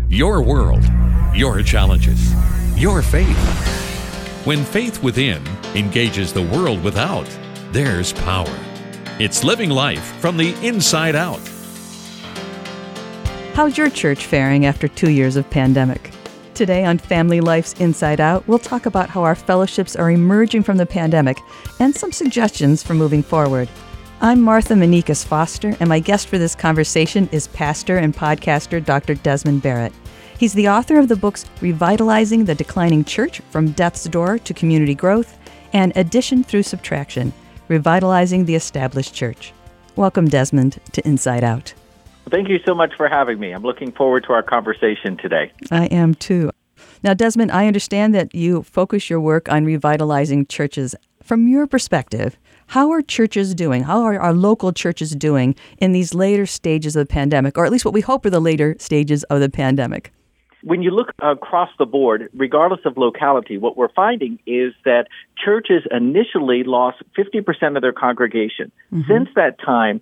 Your world, your challenges, your faith. When faith within engages the world without, there's power. It's living life from the inside out. How's your church faring after 2 years of pandemic? Today on Family Life's Inside Out, we'll talk about how our fellowships are emerging from the pandemic and some suggestions for moving forward. I'm Martha Manikas Foster, and my guest for this conversation is pastor and podcaster Dr. Desmond Barrett. He's the author of the books Revitalizing the Declining Church, From Death's Door to Community Growth, and Addition Through Subtraction, Revitalizing the Established Church. Welcome, Desmond, to Inside Out. Thank you so much for having me. I'm looking forward to our conversation today. I am too. Now, Desmond, I understand that you focus your work on revitalizing churches. From your perspective, how are churches doing? How are our local churches doing in these later stages of the pandemic, or at least what we hope are the later stages of the pandemic? When you look across the board, regardless of locality, what we're finding is that churches initially lost 50% of their congregation. Mm-hmm. Since that time,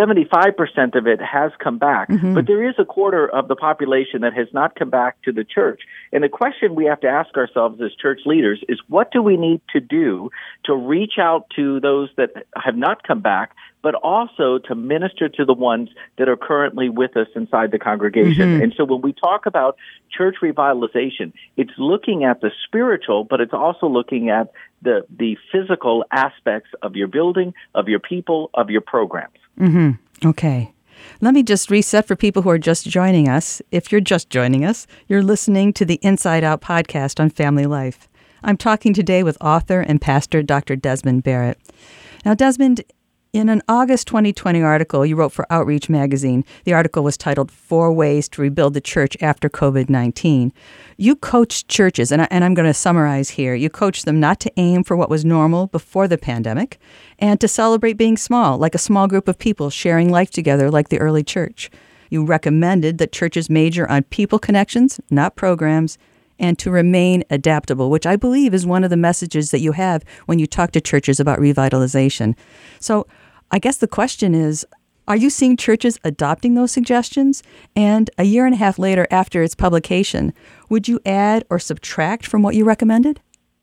75% of it has come back, but there is a quarter of the population that has not come back to the church. And the question we have to ask ourselves as church leaders is, what do we need to do to reach out to those that have not come back, but also to minister to the ones that are currently with us inside the congregation? Mm-hmm. And so when we talk about church revitalization, it's looking at the spiritual, but it's also looking at the physical aspects of your building, of your people, of your programs. Mm-hmm. Okay. Let me just reset for people who are just joining us. If you're just joining us, you're listening to the Inside Out podcast on family life. I'm talking today with author and pastor Dr. Desmond Barrett. Now, Desmond, in an August 2020 article you wrote for Outreach magazine, the article was titled 4 Ways to Rebuild the Church After COVID-19. You coached churches, and I'm going to summarize here. You coached them not to aim for what was normal before the pandemic and to celebrate being small, like a small group of people sharing life together like the early church. You recommended that churches major on people connections, not programs, and to remain adaptable, which I believe is one of the messages that you have when you talk to churches about revitalization. So I guess the question is, are you seeing churches adopting those suggestions? And a year and a half later after its publication, would you add or subtract from what you recommended?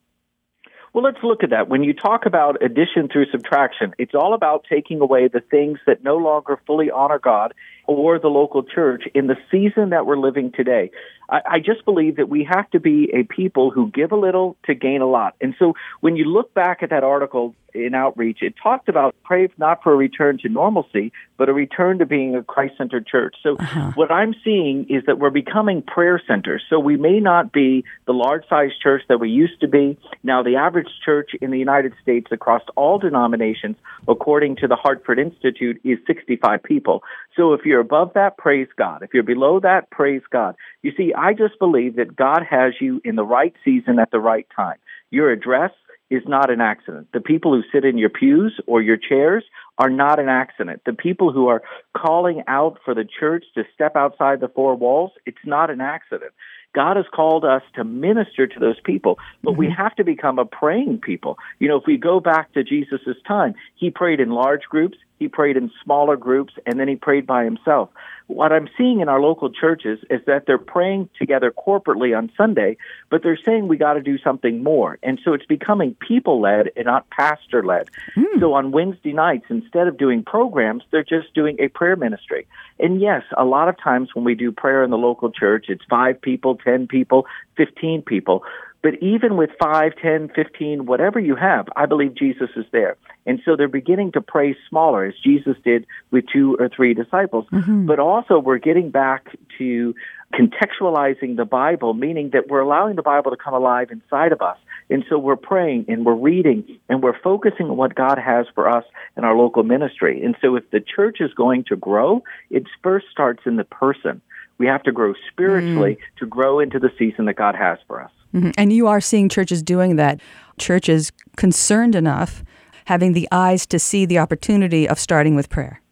Well, let's look at that. When you talk about addition through subtraction, it's all about taking away the things that no longer fully honor God or the local church in the season that we're living today. I just believe that we have to be a people who give a little to gain a lot. And so when you look back at that article in Outreach, it talked about pray not for a return to normalcy, but a return to being a Christ-centered church. So what I'm seeing is that we're becoming prayer centers. So we may not be the large-sized church that we used to be. Now, the average church in the United States across all denominations, according to the Hartford Institute, is 65 people. So if you're above that, praise God. If you're below that, praise God. You see, I just believe that God has you in the right season at the right time. Your address is not an accident. The people who sit in your pews or your chairs are not an accident. The people who are calling out for the church to step outside the four walls, it's not an accident. God has called us to minister to those people, but we have to become a praying people. You know, if we go back to Jesus' time, he prayed in large groups, he prayed in smaller groups, and then he prayed by himself. What I'm seeing in our local churches is that they're praying together corporately on Sunday, but they're saying we got to do something more. And so it's becoming people-led and not pastor-led. So on Wednesday nights, instead of doing programs, they're just doing a prayer ministry. And yes, a lot of times when we do prayer in the local church, it's 5 people, 10 people, 15 people. But even with 5, 10, 15, whatever you have, I believe Jesus is there. And so they're beginning to pray smaller, as Jesus did with 2 or 3 disciples. But also we're getting back to contextualizing the Bible, meaning that we're allowing the Bible to come alive inside of us. And so we're praying and we're reading and we're focusing on what God has for us in our local ministry. And so if the church is going to grow, it first starts in the person. We have to grow spiritually to grow into the season that God has for us. And you are seeing churches doing that. Churches concerned enough, having the eyes to see the opportunity of starting with prayer.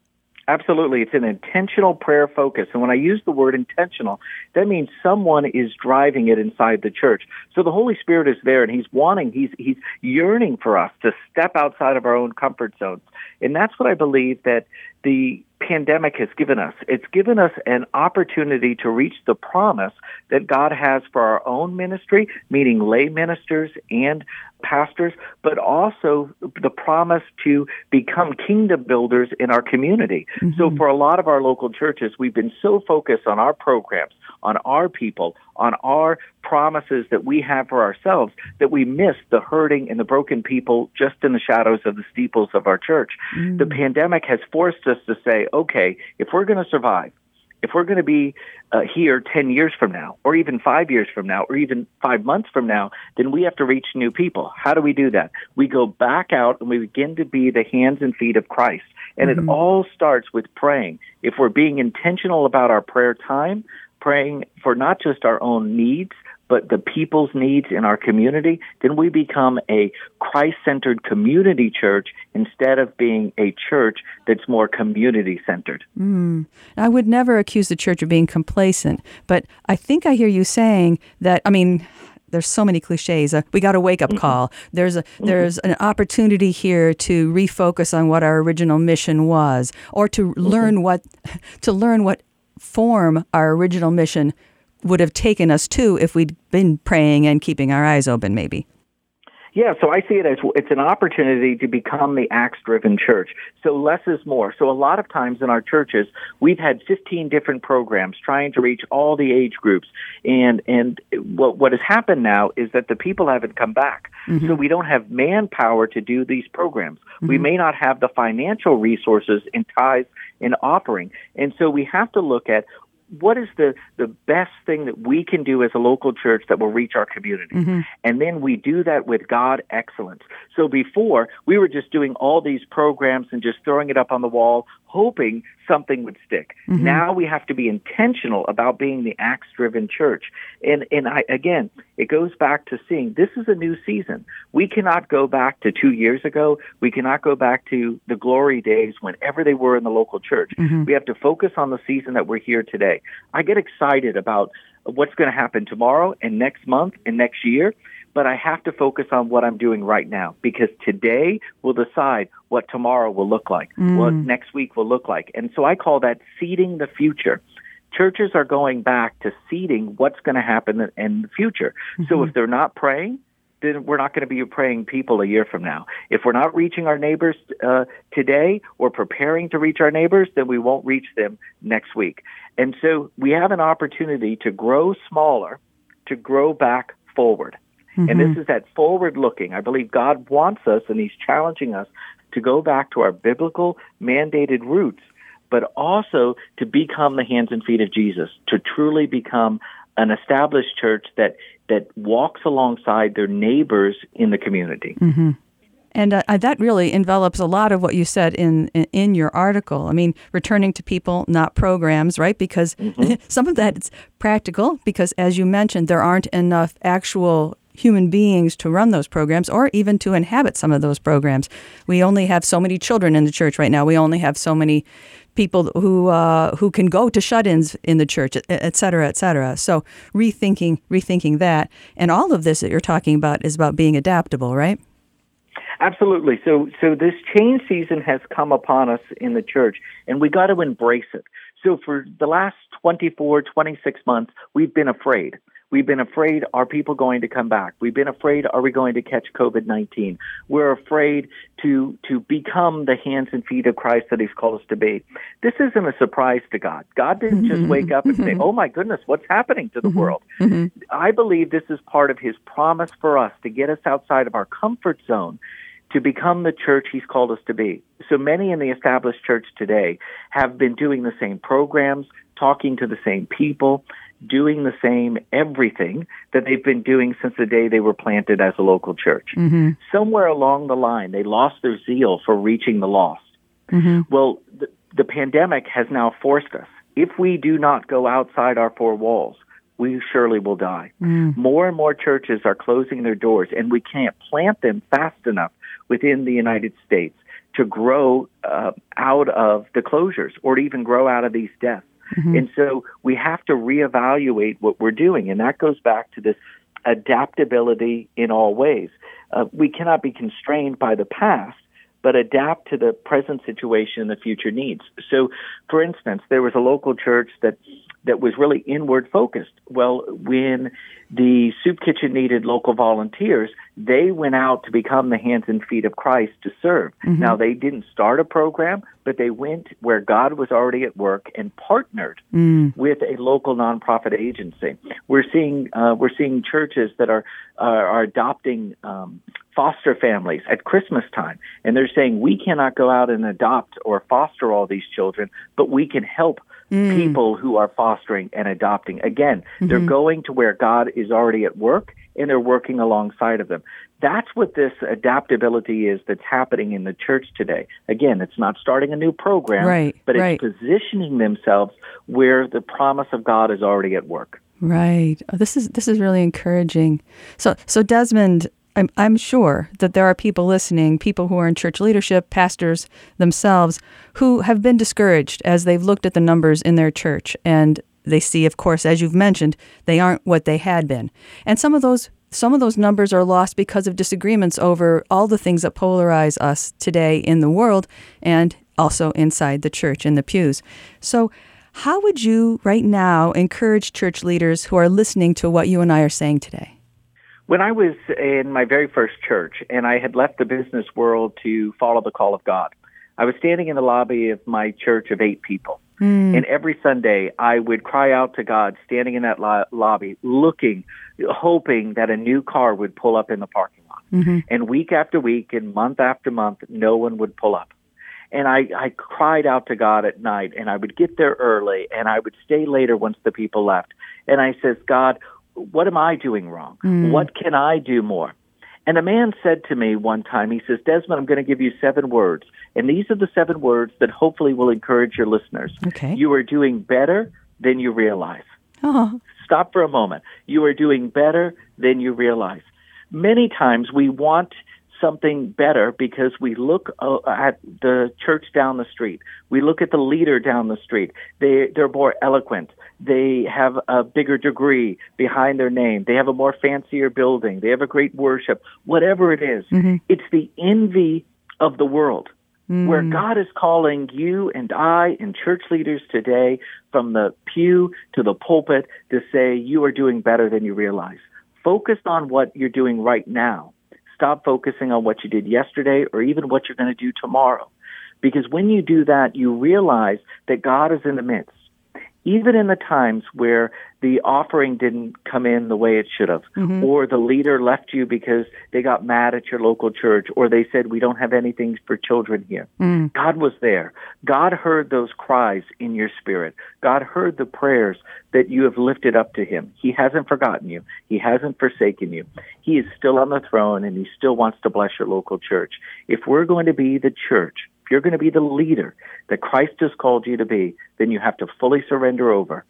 Absolutely. It's an intentional prayer focus. And when I use the word intentional, that means someone is driving it inside the church. So the Holy Spirit is there, and he's yearning for us to step outside of our own comfort zones. And that's what I believe that the pandemic has given us. It's given us an opportunity to reach the promise that God has for our own ministry, meaning lay ministers and pastors, but also the promise to become kingdom builders in our community. Mm-hmm. So for a lot of our local churches, we've been so focused on our programs, on our people, on our promises that we have for ourselves, that we miss the hurting and the broken people just in the shadows of the steeples of our church. Mm. The pandemic has forced us to say, okay, if we're going to survive, if we're going to be here 10 years from now, or even 5 years from now, or even 5 months from now, then we have to reach new people. How do we do that? We go back out and we begin to be the hands and feet of Christ. And it all starts with praying. If we're being intentional about our prayer time, praying for not just our own needs, but the people's needs in our community, then we become a Christ-centered community church instead of being a church that's more community-centered. I would never accuse the church of being complacent, but I think I hear you saying that, there's so many cliches. We got a wake-up call. There's an opportunity here to refocus on what our original mission was, or to learn what form our original mission would have taken us to if we'd been praying and keeping our eyes open, maybe. Yeah, so I see it as it's an opportunity to become the Acts-driven church. So less is more. So a lot of times in our churches, we've had 15 different programs trying to reach all the age groups. And what has happened now is that the people haven't come back. Mm-hmm. So we don't have manpower to do these programs. Mm-hmm. We may not have the financial resources in tithes and offering. And so we have to look at what is the best thing that we can do as a local church that will reach our community? Mm-hmm. And then we do that with God excellence. So before, we were just doing all these programs and just throwing it up on the wall, hoping something would stick. Mm-hmm. Now we have to be intentional about being the Acts-driven church. And again, it goes back to seeing this is a new season. We cannot go back to 2 years ago. We cannot go back to the glory days whenever they were in the local church. Mm-hmm. We have to focus on the season that we're here today. I get excited about what's going to happen tomorrow and next month and next year, but I have to focus on what I'm doing right now, because today will decide what tomorrow will look like, what next week will look like. And so I call that seeding the future. Churches are going back to seeding what's going to happen in the future. Mm-hmm. So if they're not praying, then we're not going to be praying people a year from now. If we're not reaching our neighbors today or preparing to reach our neighbors, then we won't reach them next week. And so we have an opportunity to grow smaller, to grow back forward. Mm-hmm. And this is that forward looking. I believe God wants us, and He's challenging us to go back to our biblical mandated roots, but also to become the hands and feet of Jesus, to truly become an established church that walks alongside their neighbors in the community. Mm-hmm. And that really envelops a lot of what you said in your article. Returning to people, not programs, right? Because some of that is practical, because as you mentioned, there aren't enough actual human beings to run those programs or even to inhabit some of those programs. We only have so many children in the church right now. We only have so many people who can go to shut-ins in the church, et cetera, et cetera. So rethinking that. And all of this that you're talking about is about being adaptable, right? Absolutely. So this change season has come upon us in the church, and we got to embrace it. So for the last 24, 26 months, we've been afraid. We've been afraid, are people going to come back? We've been afraid, are we going to catch COVID-19? We're afraid to become the hands and feet of Christ that He's called us to be. This isn't a surprise to God. God didn't just wake up and say, oh my goodness, what's happening to the world? I believe this is part of His promise for us to get us outside of our comfort zone, to become the church He's called us to be. So many in the established church today have been doing the same programs, talking to the same people, doing the same everything that they've been doing since the day they were planted as a local church. Mm-hmm. Somewhere along the line, they lost their zeal for reaching the lost. Mm-hmm. Well, the pandemic has now forced us. If we do not go outside our four walls, we surely will die. More and more churches are closing their doors, and we can't plant them fast enough within the United States to grow out of the closures or to even grow out of these deaths. Mm-hmm. And so we have to reevaluate what we're doing. And that goes back to this adaptability in all ways. We cannot be constrained by the past, but adapt to the present situation and the future needs. So, for instance, there was a local church that was really inward focused. Well, when the soup kitchen needed local volunteers, they went out to become the hands and feet of Christ to serve. Mm-hmm. Now, they didn't start a program, but they went where God was already at work and partnered with a local nonprofit agency. We're seeing churches that are adopting foster families at Christmas time, and they're saying we cannot go out and adopt or foster all these children, but we can help people who are fostering and adopting. Again, they're going to where God is already at work, and they're working alongside of them. That's what this adaptability is that's happening in the church today. Again, it's not starting a new program, but it's positioning themselves where the promise of God is already at work. Right. Oh, this is really encouraging. So Desmond, I'm sure that there are people listening, people who are in church leadership, pastors themselves, who have been discouraged as they've looked at the numbers in their church. And they see, of course, as you've mentioned, they aren't what they had been. And some of those numbers are lost because of disagreements over all the things that polarize us today in the world and also inside the church, in the pews. So how would you right now encourage church leaders who are listening to what you and I are saying today? When I was in my very first church and I had left the business world to follow the call of God, I was standing in the lobby of my church of 8 people. And every Sunday I would cry out to God, standing in that lobby, looking, hoping that a new car would pull up in the parking lot. Mm-hmm. And week after week and month after month, no one would pull up. And I cried out to God at night, and I would get there early, and I would stay later once the people left. And I says, God, what am I doing wrong? What can I do more? And a man said to me one time, he says, Desmond, I'm going to give you 7 words. And these are the 7 words that hopefully will encourage your listeners. Okay. You are doing better than you realize. Oh. Stop for a moment. You are doing better than you realize. Many times we want something better because we look at the church down the street. We look at the leader down the street. They're more eloquent. They have a bigger degree behind their name. They have a more fancier building. They have a great worship. Whatever it is, it's the envy of the world where God is calling you and I and church leaders today from the pew to the pulpit to say you are doing better than you realize. Focus on what you're doing right now. Stop focusing on what you did yesterday or even what you're going to do tomorrow. Because when you do that, you realize that God is in the midst. Even in the times where the offering didn't come in the way it should have, or the leader left you because they got mad at your local church, or they said, we don't have anything for children here. God was there. God heard those cries in your spirit. God heard the prayers that you have lifted up to him. He hasn't forgotten you. He hasn't forsaken you. He is still on the throne, and he still wants to bless your local church. If we're going to be the church, if you're going to be the leader that Christ has called you to be, then you have to fully surrender over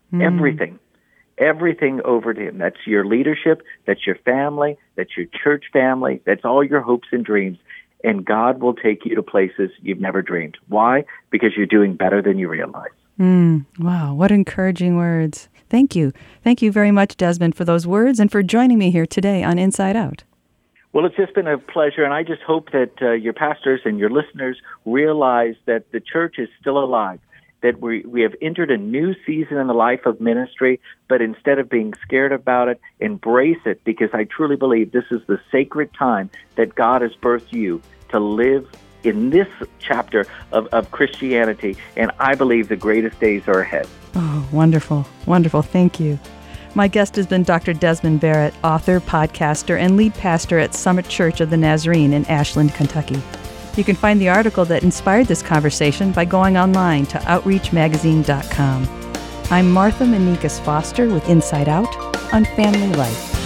everything over to him. That's your leadership, that's your family, that's your church family, that's all your hopes and dreams. And God will take you to places you've never dreamed. Why? Because you're doing better than you realize. Wow, what encouraging words. Thank you. Thank you very much, Desmond, for those words and for joining me here today on Inside Out. Well, it's just been a pleasure, and I just hope that your pastors and your listeners realize that the church is still alive, that we have entered a new season in the life of ministry, but instead of being scared about it, embrace it, because I truly believe this is the sacred time that God has birthed you to live in this chapter of Christianity, and I believe the greatest days are ahead. Oh, wonderful, wonderful. Thank you. My guest has been Dr. Desmond Barrett, author, podcaster, and lead pastor at Summit Church of the Nazarene in Ashland, Kentucky. You can find the article that inspired this conversation by going online to outreachmagazine.com. I'm Martha Manikas Foster with Inside Out on Family Life.